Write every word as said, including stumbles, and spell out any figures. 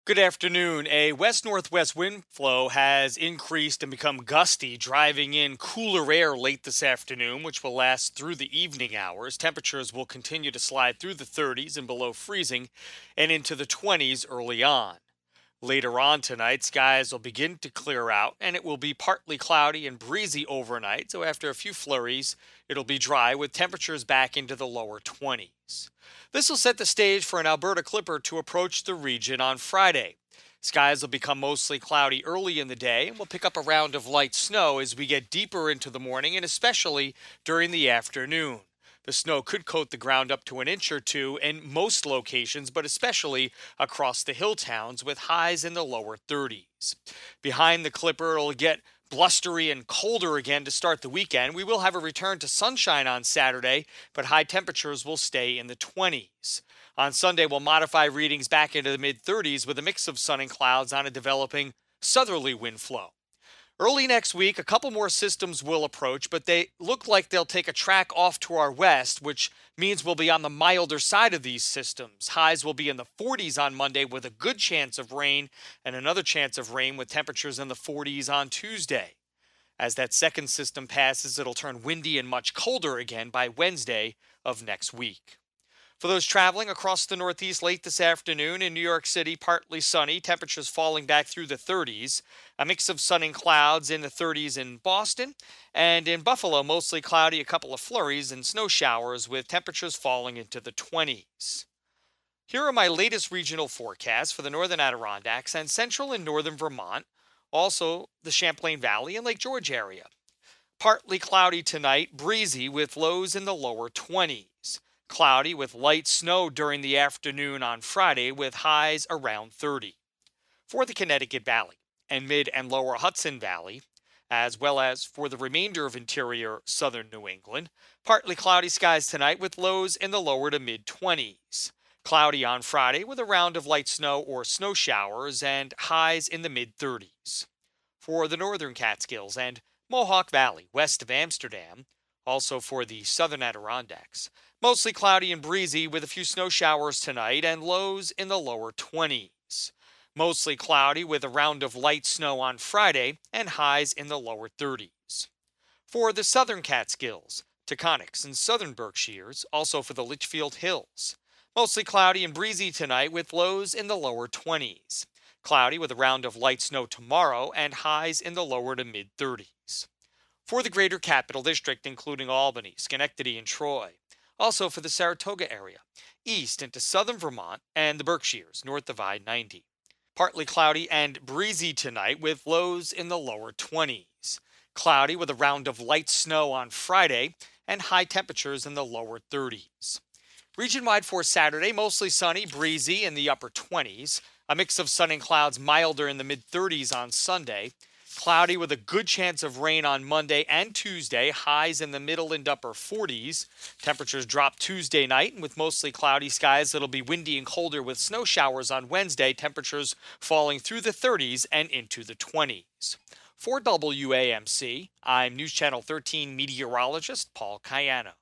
Good afternoon. A west northwest wind flow has increased and become gusty, driving in cooler air late this afternoon, which will last through the evening hours. Temperatures will continue to slide through the thirties and below freezing and into the twenties early on. Later on tonight, skies will begin to clear out and it will be partly cloudy and breezy overnight. So, after a few flurries, it'll be dry with temperatures back into the lower twenties. This will set the stage for an Alberta Clipper to approach the region on Friday. Skies will become mostly cloudy early in the day and we'll pick up a round of light snow as we get deeper into the morning and especially during the afternoon. The snow could coat the ground up to an inch or two in most locations, but especially across the hill towns with highs in the lower thirties. Behind the Clipper, it'll get blustery and colder again to start the weekend. We will have a return to sunshine on Saturday, but high temperatures will stay in the twenties. On Sunday, we'll modify readings back into the mid thirties with a mix of sun and clouds on a developing southerly wind flow. Early next week, a couple more systems will approach, but they look like they'll take a track off to our west, which means we'll be on the milder side of these systems. Highs will be in the forties on Monday with a good chance of rain and another chance of rain with temperatures in the forties on Tuesday. As that second system passes, it'll turn windy and much colder again by Wednesday of next week. For those traveling across the Northeast late this afternoon, in New York City, partly sunny, temperatures falling back through the thirties. A mix of sun and clouds in the thirties in Boston. And in Buffalo, mostly cloudy, a couple of flurries and snow showers with temperatures falling into the twenties. Here are my latest regional forecasts for the northern Adirondacks and central and northern Vermont, also the Champlain Valley and Lake George area. Partly cloudy tonight, breezy with lows in the lower twenties. Cloudy with light snow during the afternoon on Friday with highs around thirty. For the Connecticut Valley and mid and lower Hudson Valley, as well as for the remainder of interior southern New England, partly cloudy skies tonight with lows in the lower to mid twenties. Cloudy on Friday with a round of light snow or snow showers and highs in the mid thirties. For the northern Catskills and Mohawk Valley west of Amsterdam, also for the southern Adirondacks, mostly cloudy and breezy with a few snow showers tonight and lows in the lower twenties. Mostly cloudy with a round of light snow on Friday and highs in the lower thirties. For the southern Catskills, Taconics, and southern Berkshires, also for the Litchfield Hills, mostly cloudy and breezy tonight with lows in the lower twenties. Cloudy with a round of light snow tomorrow and highs in the lower to mid thirties. For the greater capital district, including Albany, Schenectady, and Troy, also for the Saratoga area, east into southern Vermont and the Berkshires, north of I ninety. Partly cloudy and breezy tonight with lows in the lower twenties. Cloudy with a round of light snow on Friday and high temperatures in the lower thirties. Region-wide for Saturday, mostly sunny, breezy in the upper twenties. A mix of sun and clouds milder in the mid thirties on Sunday. Cloudy with a good chance of rain on Monday and Tuesday, highs in the middle and upper forties. Temperatures drop Tuesday night, and with mostly cloudy skies, it'll be windy and colder with snow showers on Wednesday, temperatures falling through the thirties and into the twenties. For W A M C, I'm News Channel thirteen meteorologist Paul Cayano.